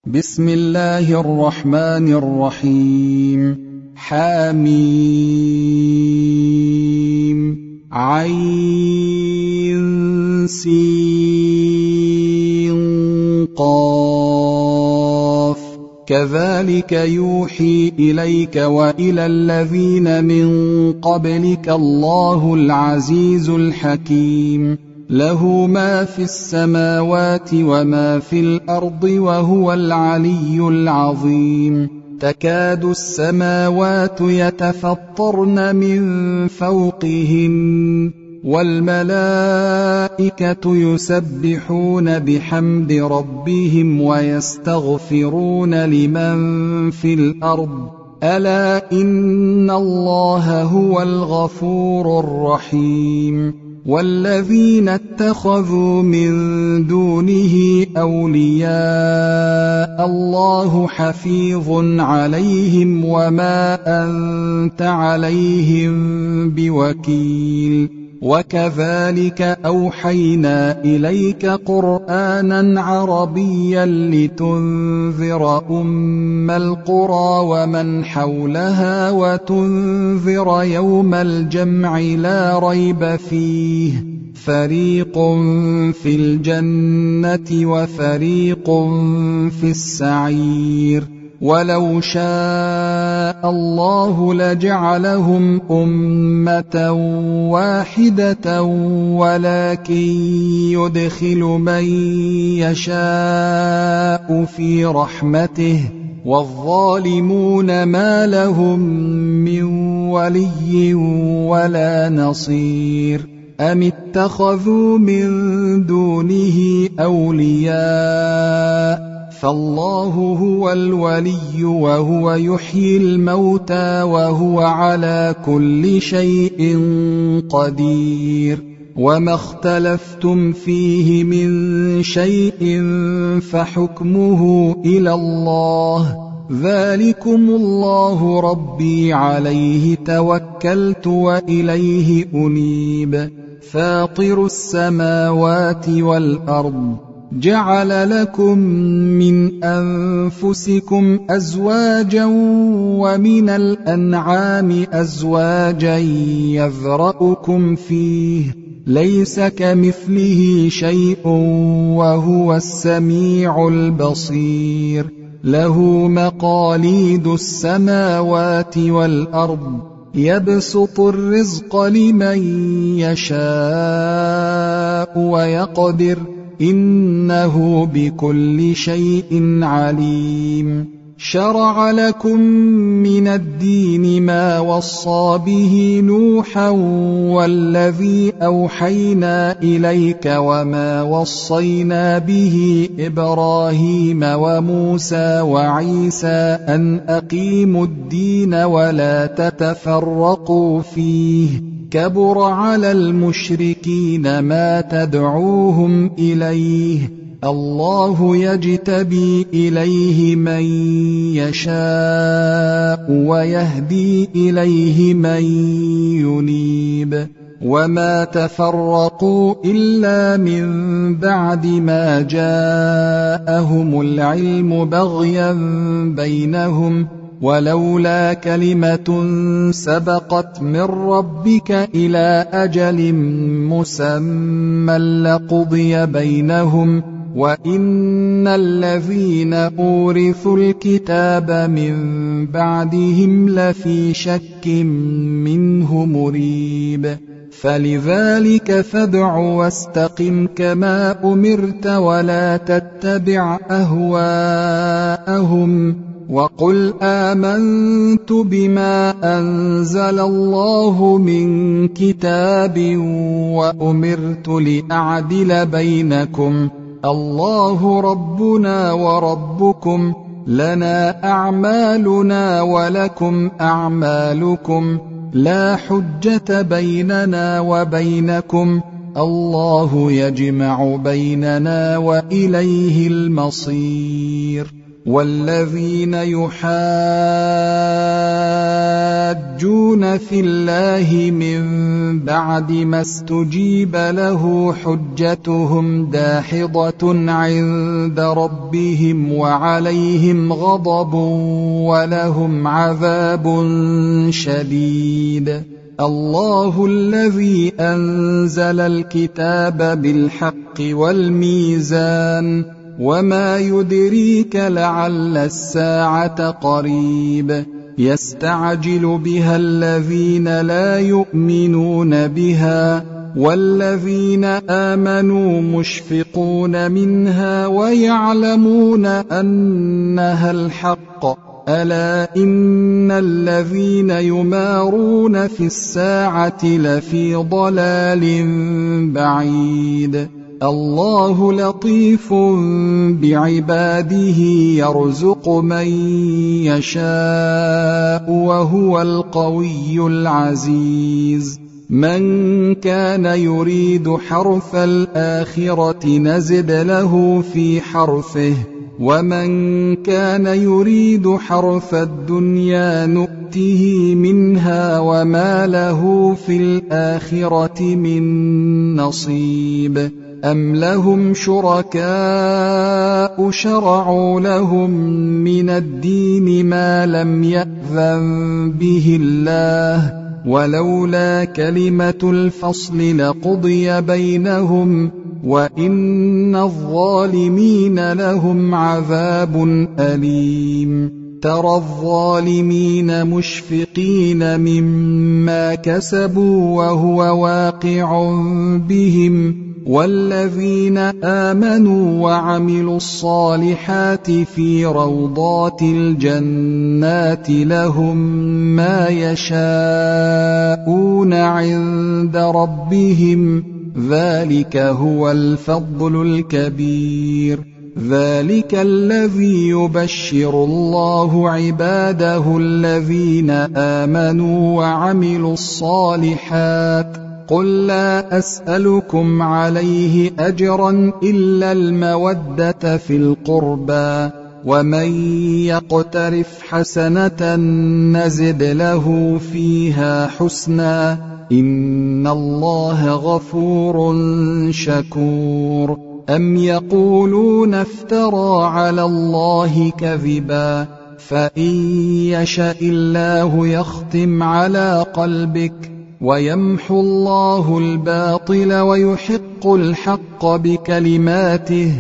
بسم الله الرحمن الرحيم. حميم عين سين قاف. كذلك يوحي إليك وإلى الذين من قبلك الله العزيز الحكيم، له ما في السماوات وما في الأرض وهو العلي العظيم. تكاد السماوات يتفطرن من فوقهن والملائكة يسبحون بحمد ربهم ويستغفرون لمن في الأرض ألا إن الله هو الغفور الرحيم. والذين اتخذوا من دونه أولياء الله حفيظ عليهم وما أنت عليهم بوكيل. وكذلك أوحينا إليك قرآنا عربيا لتنذر أم القرى ومن حولها وتنذر يوم الجمع لا ريب فيه، فريق في الجنة وفريق في السعير. ولو شاء الله لجعلهم أمة واحدة ولكن يدخل من يشاء في رحمته والظالمون ما لهم من ولي ولا نصير. أم اتخذوا من دونه أولياء فالله هو الولي وهو يحيي الموتى وهو على كل شيء قدير. وما اختلفتم فيه من شيء فحكمه إلى الله، ذلكم الله ربي عليه توكلت وإليه أنيب. فاطر السماوات والأرض جعل لكم من أنفسكم أزواجا ومن الأنعام أزواجا يذرأكم فيه، ليس كمثله شيء وهو السميع البصير. له مقاليد السماوات والأرض يبسط الرزق لمن يشاء ويقدر إنه بكل شيء عليم. شرع لكم من الدين ما وصى به نوحا والذي أوحينا إليك وما وصينا به إبراهيم وموسى وعيسى أن أقيموا الدين ولا تتفرقوا فيه، كبر على المشركين ما تدعوهم إليه. الله يجتبي إليه من يشاء ويهدي إليه من ينيب. وما تفرقوا إلا من بعد ما جاءهم العلم بغيا بينهم، ولولا كلمة سبقت من ربك إلى أجل مسمى لقضي بينهم، وإن الذين أورثوا الكتاب من بعدهم لفي شك منه مريب. فلذلك فادع واستقم كما أمرت ولا تتبع أهواءهم، وقل آمنت بما أنزل الله من كتاب وأمرت لأعدل بينكم، الله ربنا وربكم لنا أعمالنا ولكم أعمالكم، لا حجة بيننا وبينكم، الله يجمع بيننا وإليه المصير. والذين يحاجون في الله من بعد ما استجيب له حجتهم داحضة عند ربهم وعليهم غضب ولهم عذاب شديد. الله الذي أنزل الكتاب بالحق والميزان وما يدريك لعل الساعة قريب يستعجل بها الذين لا يؤمنون بها والذين آمنوا مشفقون منها ويعلمون أنها الحق ألا إن الذين يمارون في الساعة لفي ضلال بعيد. الله لطيف بعباده يرزق من يشاء وهو القوي العزيز. من كان يريد حرث الآخرة نزد له في حرثه ومن كان يريد حرث الدنيا نؤته منها وما له في الآخرة من نصيب. أم لهم شركاء شرعوا لهم من الدين ما لم يأذن به الله ولولا كلمة الفصل لقضي بينهم وإن الظالمين لهم عذاب أليم. ترى الظالمين مشفقين مما كسبوا وهو واقع بهم والذين آمنوا وعملوا الصالحات في روضات الجنات لهم ما يشاءون عند ربهم ذلك هو الفضل الكبير. ذلك الذي يبشر الله عباده الذين آمنوا وعملوا الصالحات. قل لا أسألكم عليه أجرا إلا المودة في القربى ومن يقترف حسنة نزد له فيها حسنا إن الله غفور شكور. أم يقولون افترى على الله كذبا فإن يشاء الله يختم على قلبك ويمحو الله الباطل ويحق الحق بكلماته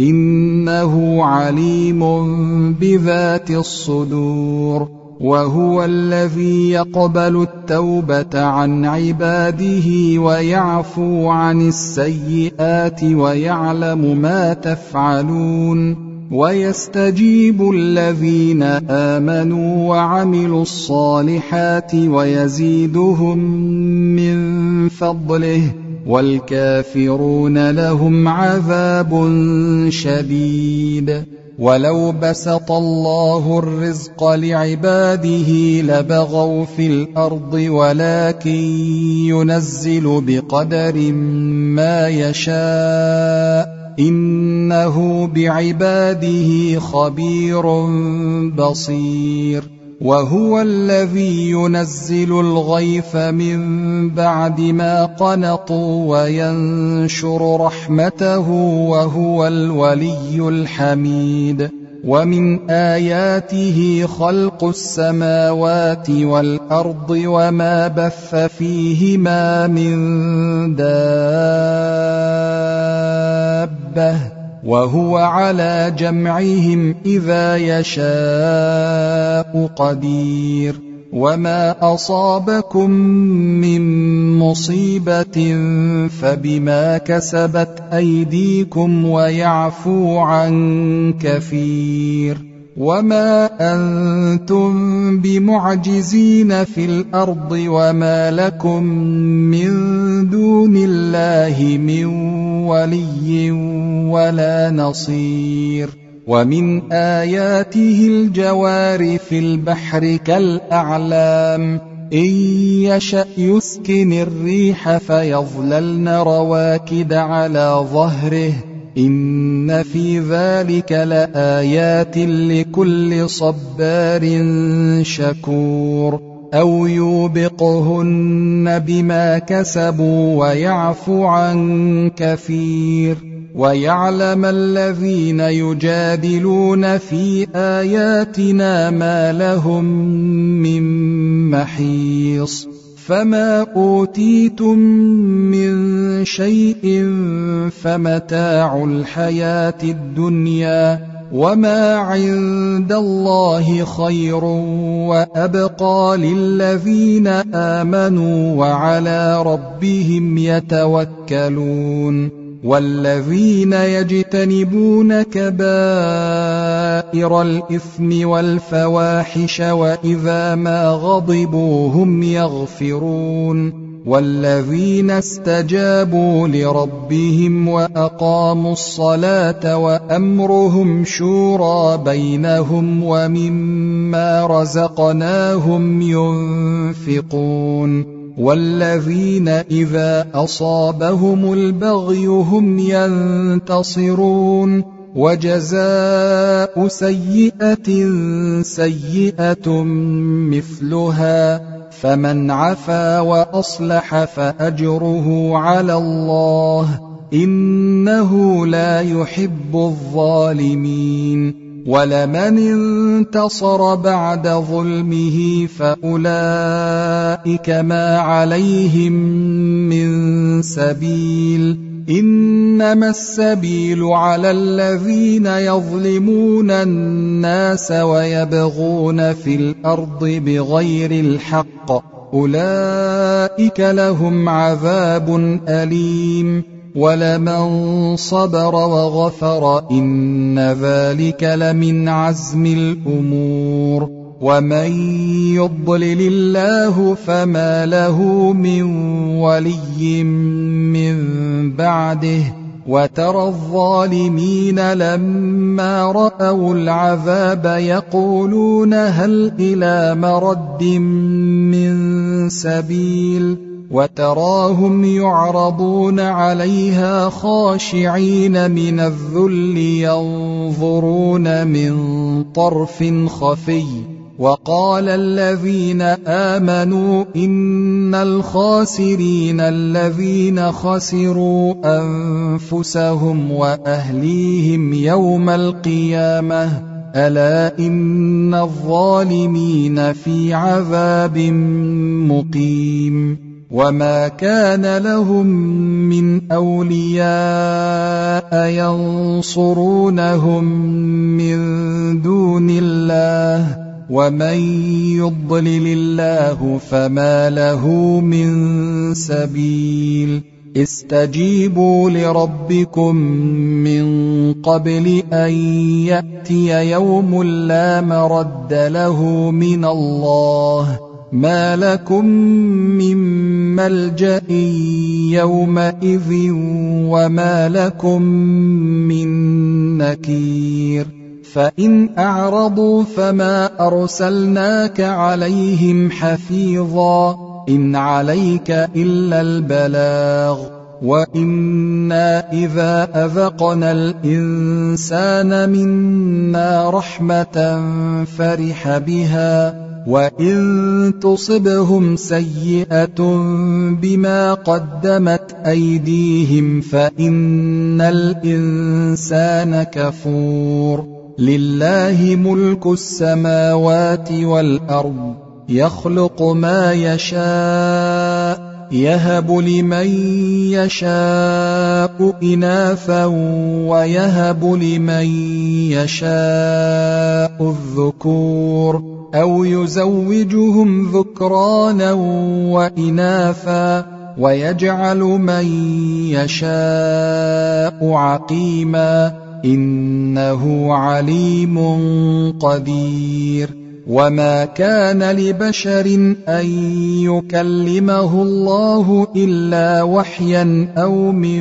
إنه عليم بذات الصدور. وهو الذي يقبل التوبة عن عباده ويعفو عن السيئات ويعلم ما تفعلون ويستجيب الذين آمنوا وعملوا الصالحات ويزيدهم من فضله والكافرون لهم عذاب شديد. ولو بسط الله الرزق لعباده لبغوا في الأرض ولكن ينزل بقدر ما يشاء إنه بعباده خبير بصير. وهو الذي ينزل الغيث من بعد ما قنطوا وينشر رحمته وهو الولي الحميد. ومن آياته خلق السماوات والأرض وما بث فيهما من دابة وهو على جمعهم إذا يشاء قدير. وما أصابكم من مصيبة فبما كسبت أيديكم ويعفو عن كثير. وما أنتم بمعجزين في الأرض وما لكم من دون الله من ولي ولا نصير. ومن آياته الجوار في البحر كالأعلام إن يشأ يسكن الريح فيظللن رواكد على ظهره إن في ذلك لآيات لكل صبار شكور أو يوبقهن بما كسبوا ويعفو عن كثير ويعلم الذين يجادلون في آياتنا ما لهم من محيص فما أوتيتم من شيء فمتاع الحياة الدنيا وما عند الله خير وأبقى للذين آمنوا وعلى ربهم يتوكلون والذين يجتنبون كبائر الإثم والفواحش وإذا ما غضبوا هم يغفرون والذين استجابوا لربهم وأقاموا الصلاة وأمرهم شورى بينهم ومما رزقناهم ينفقون والذين إذا أصابهم البغي هم ينتصرون وجزاء سيئة سيئة مثلها فمن عفا وأصلح فأجره على الله إنه لا يحب الظالمين ولمن انتصر بعد ظلمه فأولئك ما عليهم من سبيل إنما السبيل على الذين يظلمون الناس ويبغون في الأرض بغير الحق أولئك لهم عذاب أليم ولمن صبر وغفر إن ذلك لمن عزم الأمور ومن يضلل الله فما له من ولي من بعده وترى الظالمين لما رأوا العذاب يقولون هل إلى مرد من سبيل وتراهم يعرضون عليها خاشعين من الذل ينظرون من طرف خفي وقال الذين آمنوا إن الخاسرين الذين خسروا أنفسهم وأهليهم يوم القيامة ألا إن الظالمين في عذاب مقيم وما كان لهم من أولياء ينصرونهم من دون الله ومن يضلل الله فما له من سبيل استجيبوا لربكم من قبل أن يأتي يوم لا مرد له من الله ما لكم من ملجأ يومئذ وما لكم من نكير فإن أعرضوا فما أرسلناك عليهم حفيظا إن عليك إلا البلاغ وإنا إذا أذقنا الإنسان منا رحمة فرح بها وإن تصبهم سيئة بما قدمت أيديهم فإن الإنسان كفور لله ملك السماوات والأرض يخلق ما يشاء يهب لمن يشاء إناثا ويهب لمن يشاء الذكور أو يزوجهم ذكرانا وإناثا ويجعل من يشاء عقيما إنه عليم قدير وما كان لبشر أن يكلمه الله إلا وحيا أو من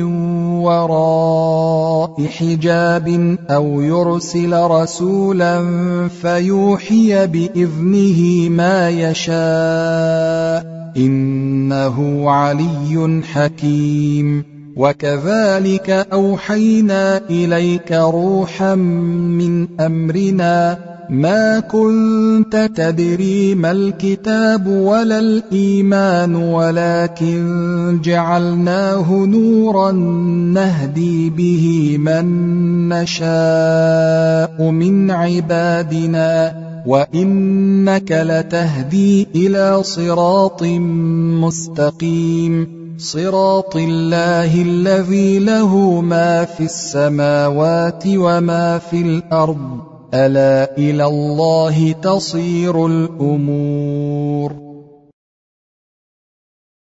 وراء حجاب أو يرسل رسولا فيوحي بإذنه ما يشاء إنه علي حكيم وكذلك أوحينا إليك روحا من أمرنا ما كنت تدري ما الكتاب ولا الإيمان ولكن جعلناه نورا نهدي به من نشاء من عبادنا وإنك لتهدي إلى صراط مستقيم صراط الله الذي له ما في السماوات وما في الأرض ألا إلى الله تصير الأمور